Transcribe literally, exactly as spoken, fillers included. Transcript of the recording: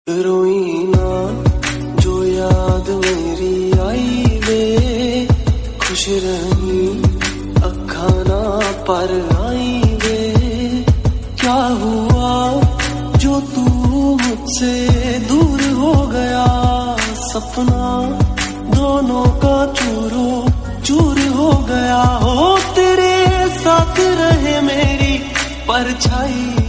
रोई ना जो याद मेरी आई वे, खुश रही अखा ना पर आई वे। क्या हुआ जो तू मुझसे दूर हो गया, सपना दोनों का चूरो चूर हो गया। हो तेरे साथ रहे मेरी परछाई